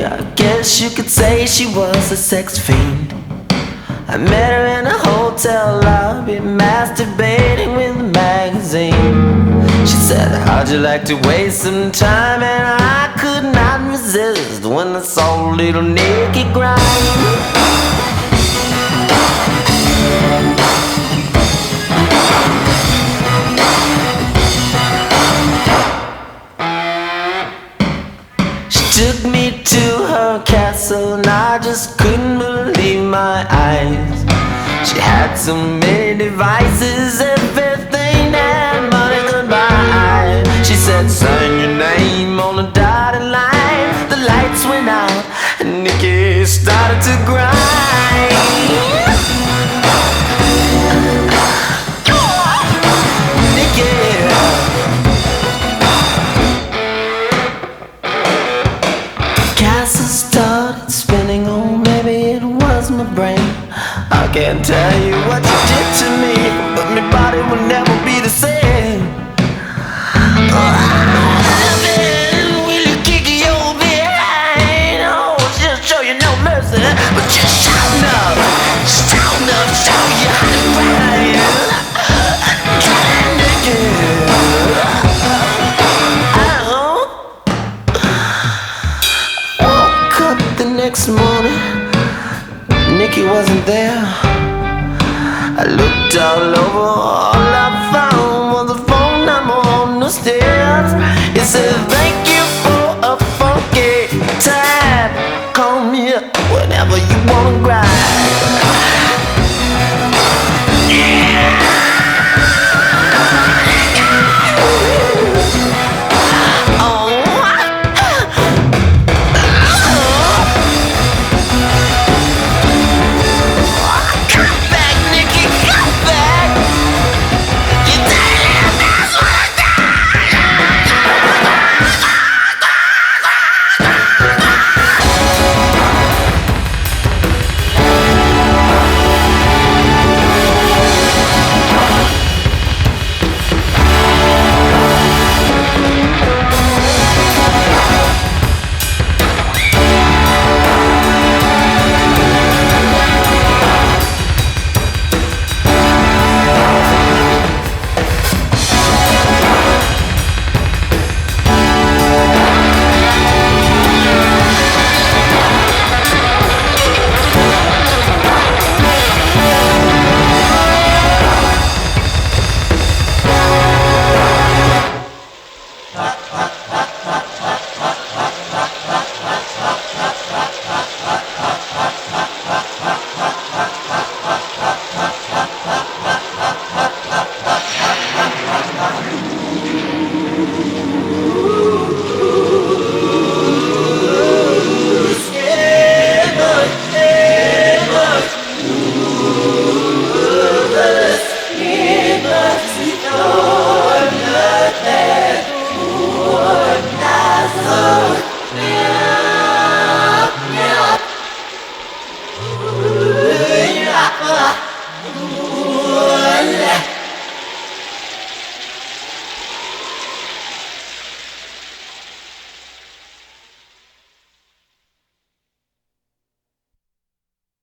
Nikki, I guess you could say she was a sex fiend. I met her in a hotel lobby, masturbating with a magazine. She said, how'd you like to waste some time? And I could not resist when I saw little Nikki grind. Took me to her castle and I just couldn't believe my eyes. She had so many devices, everything that money could buy. She said, sign your name on the dotted line. The lights went out and Nikki started to grind. Nikki. Castle started spinning, oh maybe it was my brain. I can't tell you what you did to me, but my body will never be the same. Will you kick your behind? Oh, just show you no mercy, but just shout enough, show you how to grind. The next morning, Nikki wasn't there. I looked all over, all I found was a phone number on the stairs. It said, thank you for a funky time. Call me up whenever you wanna grind.